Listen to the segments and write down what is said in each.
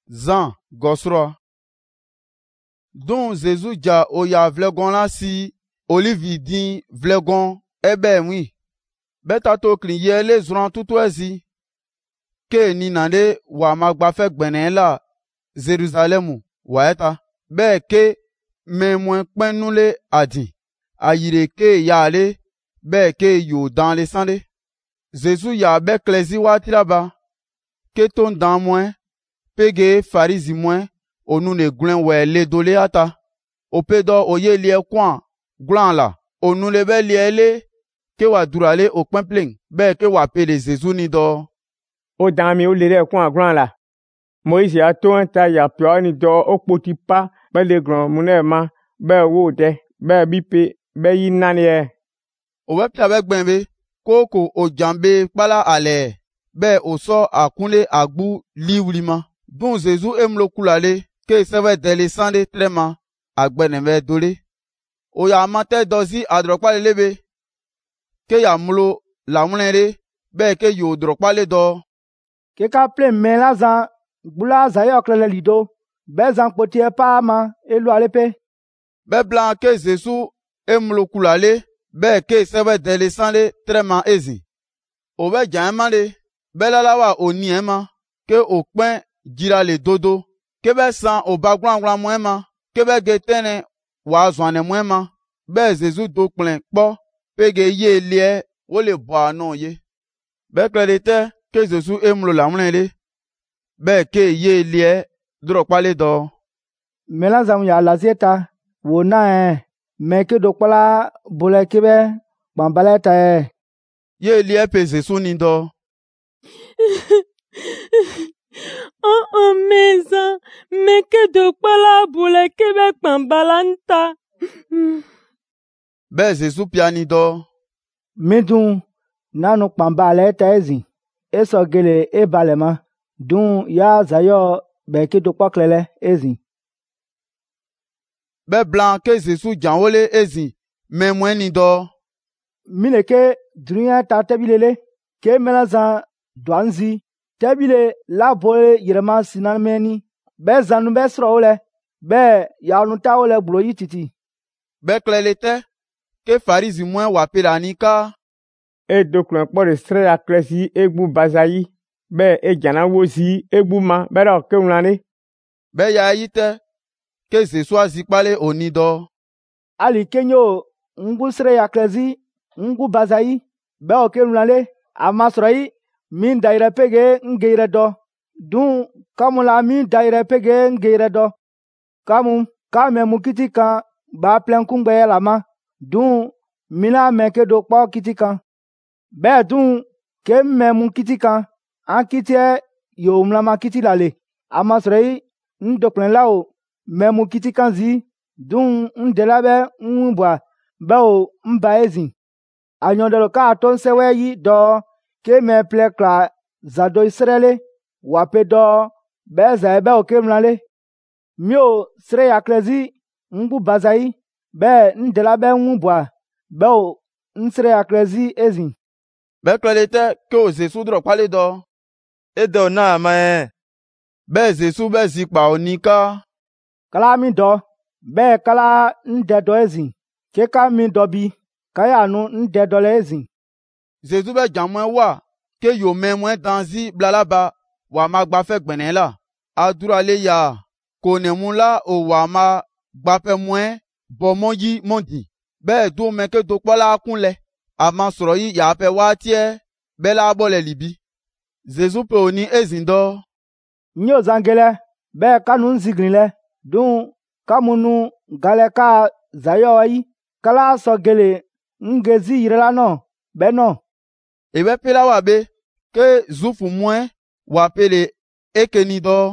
Zan gosro. Don Jésus ja oya vlegon la si olive din vlegon ebe wi. Beta to klin ye le zran tutu ezi. Ke ni nande wa magba fe gbene la Jerusalemu wa eta. Be ke me mwen pen le adin. Ayire ke ya ale be ke yo dans le sande. Jésus ya be klezi wati la ba. Ke ton dan mwen pege farisi mwen onu ne glen we le dole ata. O pedo oye liye kwan glan la. Onu le be liye le ke wa durale o pempling be ke wa pele Jésus ni do. O dan mi o le re kwan glan la. Moïse a to enta ya pyo ni do o poti pa be le gran munema be wo de be bipe be yi nani e. O we pya be gbenbe koko o jambe pala ale be o so akunle agbu liwlima. Don Jésus emlo kulale ke seve dele sande trema agbene be dole. O ya mate dozi adrokpa lebe ke ya mlo la mlenre be ke yo drokpa le do. Ke ka ple men la zan gbula zayo klele lido be zan potie pa ma elu alepe. Be blan ke Jésus emlo kulale be ke seve dele sande trema ezi. O be jamande be la wa oni ema ke o pen jira le dodo ke be san o bagran mwema ke be getene wa zwane mwema be Jésus do plen po pege ye lie o le bo anon ye. Be kledete ke Jésus emlo la mlenle be ke ye lie drokpa le do. Mela zam ya lazeta wo na me ke do pala bole ke be bambaleta ye lie pe Jésus ni do. Meza meke do pala bule kebe kpambalanta. Be Jésus piani do. Midun nanu kpambaleta ezi. Eso gele e balema. Dun ya zayo beke do paklele ezi. Be blan ke Jésus janwole ezi men mwen ni do. Mine ke dunya ta tebilele ke melazan dwanzi. Tebile la bole yirema sinameni be zanu be sro ole be ya nuta ole blo yititi. Be klelete ke farisi mwen wapela nika. E doklen po de stre ya klesi egbu bazayi be e jana wosi egbu ma be ro ke unane. Be ya yite ke Jésus azikpale oni do. Ali kenyo ngu stre ya klesi ngu bazayi be o ke unane amasroi min daire pege ngeire do. Dun kamu la min daire pege ngeire do. Kamu kame mukiti kan ba plen kungbe la ma. Dun mina meke do po kiti kan. Be dun ke me mukiti kan an kiti yo mlama kiti lale. Amasrei ndoklen lao me mukiti kan zi. Dun ndelabe mbwa be o mba ezi. Anyondelo ka aton sewe yi do. Ke me ple kla zado Israele wape do be za ebe o ke mlale. Mio sre ya klezi mbu bazayi be ndela be mbwa be o nsre ya klezi ezi. Be klelete ke o Jésus drokpa le do. Edo na ama Be Jésus be zikpa onika. Kala mi do be kala nde do ezi. Ke ka mi do bi kaya nu nde do le ezi. Jésus be jamwen wa ke yo men mwen danzi blalaba wa magba fe gbene la. Adura le ya kone mun la o wa ma gbape mwen bo monji mondi. Be do men ke do pala akunle. Ama soro yi ya pe wa tie be la bole libi. Jésus pe oni ezindo. Nyo zangele be kanu nzigrinle. Dun kamunu gale ka zayo ayi. Kala so gele ngezi yirela no be no. Ebe pela wabe ke zufu mwen wapele ekeni do.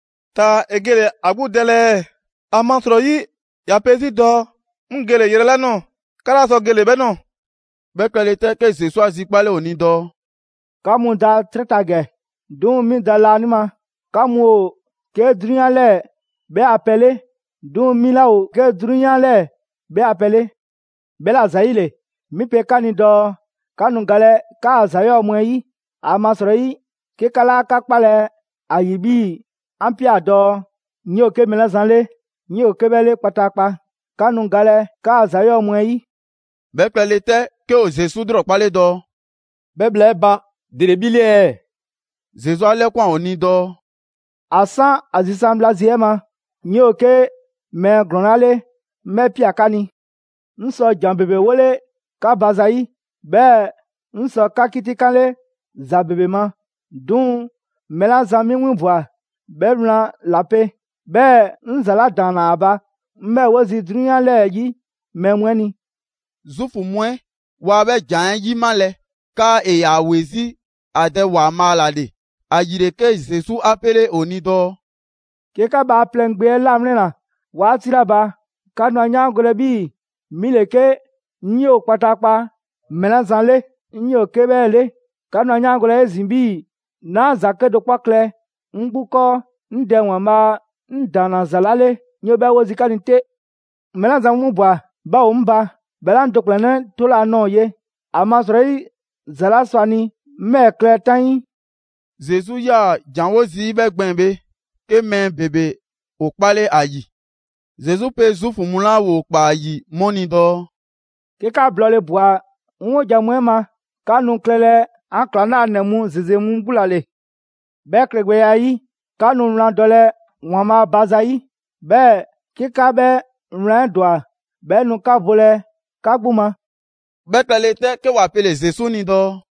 ta egele agbudele amansoro yi ya pezi do ngele yerela no kala so gele be no. Be klelete ke Jésus azikpale oni do. Kamu da tretage. Dun mi da la anima. Kamu o ke dunya le be apele. Dun mi la o ke dunya le be apele. Be la zaile. Mi pe kani do. Kanu gale ka zayo mwen yi. Amasoro yi ke kala kakpale ayibi ampia do nyi oke mela zanle nyi oke bele patakpa kanu gale ka zayo mweyi. Bekle te ke o Zesu drop pale do. Beble ba derebile. Zesu ale kwa oni do. Asan azisambla ziema nyi oke me gronale me piakani. Nso jambebe wole ka bazayi be nso kakiti kale za bebe ma dun mela zami winbwa be mla lape be nzala dana aba me wozi dunya le yi me mweni. Zufu mwen wa be jan yi male ka e ya wezi ade wa malade. Ayire ke Zesu apele oni do. Keka ba plengbe lamlena wa tira ba kanu anya golebi mileke nyo patakpa mela zanle nyo kebele kanu anya gole zimbi na zake do kwakle ngbuko ndenwa ma ndana zalale nyo be wozi kanite mela zamu bwa ba umba bela ndoklene tola no ye amasrei zala swani mekle tan. Zesu ya janwozi be gbenbe ke men bebe o pale ayi. Zesu pe zufu mula wo pa ayi moni do. Keka blole bwa nwo jamwema kanu klele aklana nemu zezemu bulale. Beklegbe ayi kanu mlandole wama bazayi be keka be mlandwa be nu ka vole kagbuma. Bekle te ke wa pele Zesu ni do.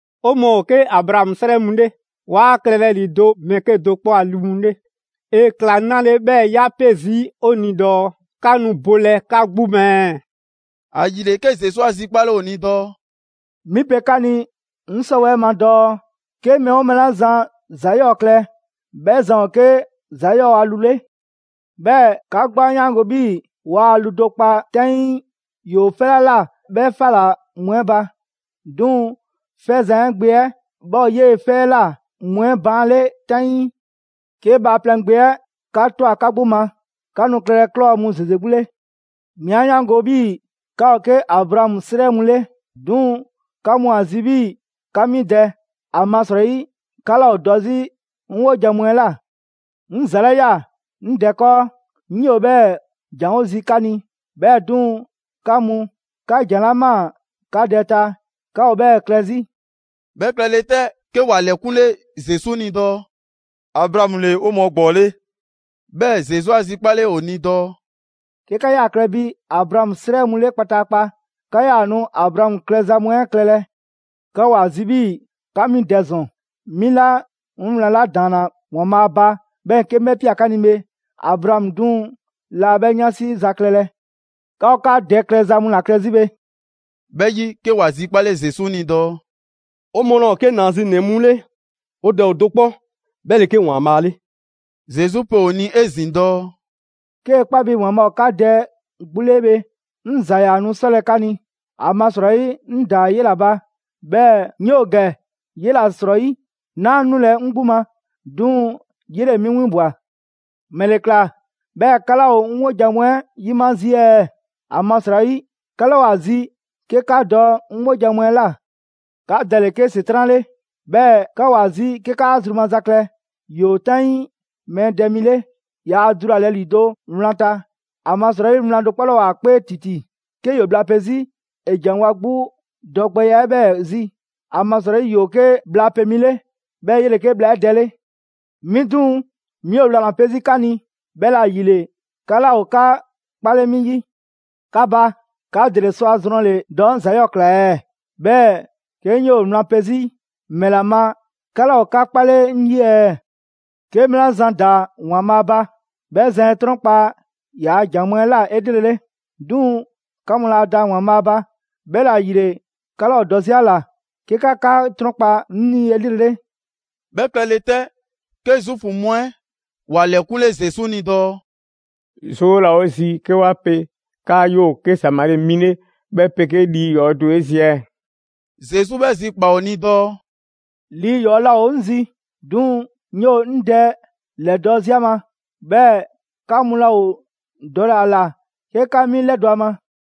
Omo ke Abraham sere munde wa klele li do meke do po alumunde e klanale be ya pezi oni do kanu bole kagbume. Ayire ke Zesu azipale oni do. Mi pekani nsowe ma do ke me omela zan zayo kle be zan ke zayo alule be kagba yango bi wa aludokpa ten yo felala be fala mweba dun fezan gbe bo ye fela mwen banle ten ke ba plangbe ka to akagbuma kanu kle klo mu zezebule mi yango bi ka ke Abraham sere mule dun kamu azibi kami de amasrei kala odozi nwo jamuela nzalaya ndeko nyobe janwozi kani be dun kamu ka jalama ka deta ka obe klezi. Bekle te ke wa lekunle Zesu ni do. Abraham le o mo gbole. Be Zesu azipale oni do. Keka ya krebi Abraham sere mule patakpa kaya nu Abraham kleza mwen klele ka wazibi kami dezon mila umlala dana wama ba ben ke mepi akanime Abraham dun la be nyasi zaklele ka de kleza mun la klezibe. Beyi ke wazipale Zesu ni do. Omo ke nazi nemule o de odokpo bele ke wan male. Zesu pe oni ezin do. Ke kpabi wama ka de gbulebe nzaya nu sole kani amasroi nda yelaba be nyoge yela sroi na nule ngbuma dun yele mi winbwa melekla be kala o nwo jamwe yimazie amasroi kala wazi ke ka do nwo jamwe la ka dele ke sitranle be ka wazi ke ka azruma zakle yo tan me demile ya dura le lido mlanta amasroi mlando palo wa pe titi ke yo bla pezi e janwa gbu dogbe ya be zi amasroi yo ke bla pemile be yele ke bla dele midun mi o la pezi kani be la yile kala o ka pale mingi kaba ka dele so azron le don zayokle be ke nyo mla pezi melama kala o ka pale nye ke mla zanda wama ba be zan trompa ya jamwela edelele dun kamula da wama ba be la yile kala o doziala ke ka trompa ni edelele. Bekle te ke zufu mwen wa lekunle Zesu ni do. So la osi ke wape ka yo ke samare mine be peke di yo do esie. Zesu be zikpa oni do. Li yo la onzi dun nyo nde le doziama be kamula o dola la ke kami le doama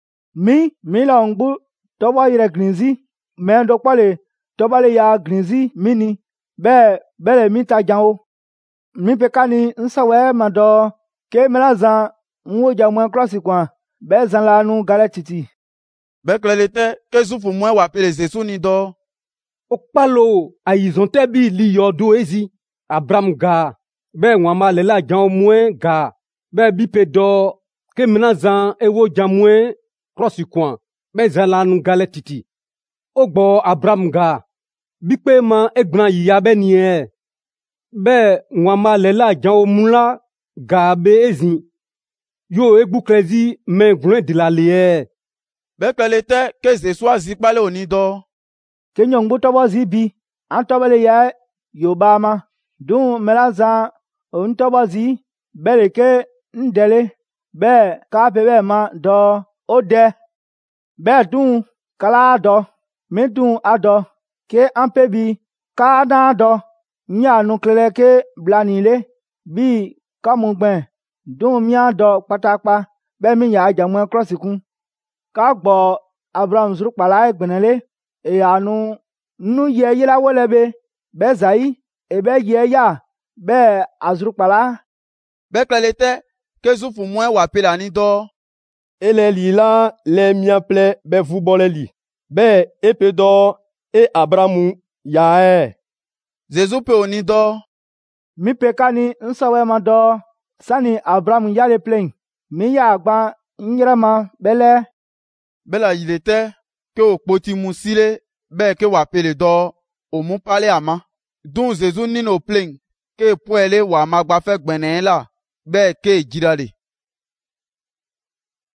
mi la ngbu toba yire grinzi me do pale toba le ya grinzi mini be bele mi ta janwo mi pe kani nsawe mado ke melazan nwo jamwe cross kwa be zan la nu gale titi. Beklelete ke zufu mwen wapele Zesu ni do. Okpalo ayizonte bi li yodo ezi Abraham ga be wama le la jan mwen ga be bipe do ke menazan ewo jamwe cross kwa be zan la nu gale titi. Ogbo Abraham ga bipe ma egban yiya be ni e be wama le la jan mula ga be ezi yo egbu krezi men gwen de la le. Beklelete ke Zesu azikpale oni do. Ke nyongbu tobo zibi an tobele ya yobama dun melazan on tobo zi bele ke ndele be ka bebe ma do ode be dun kala do me dun ado ke ampebi ka da do nya nu klele ke blanile bi kamugben dun mia do patapa be mi ya jamwe crossikun ka gbo Abraham zuru pala egbenele e anu nu ye yila wolebe be zai e be ye ya be azuru pala. Beklelete ke zufu mwen wapele ni do. Ele li la le miaple be vubole li be epe do e Abrahamu ya e. Zesu pe oni do. Mi pe kani nsawe ma do sani Abraham yale plen mi ya agba nyirama bele. Bela yilete ke okpoti musile be ke wapele do omu pale ama. Dun Zesu nino plen ke poele wa magbafe gbene la be ke jirale.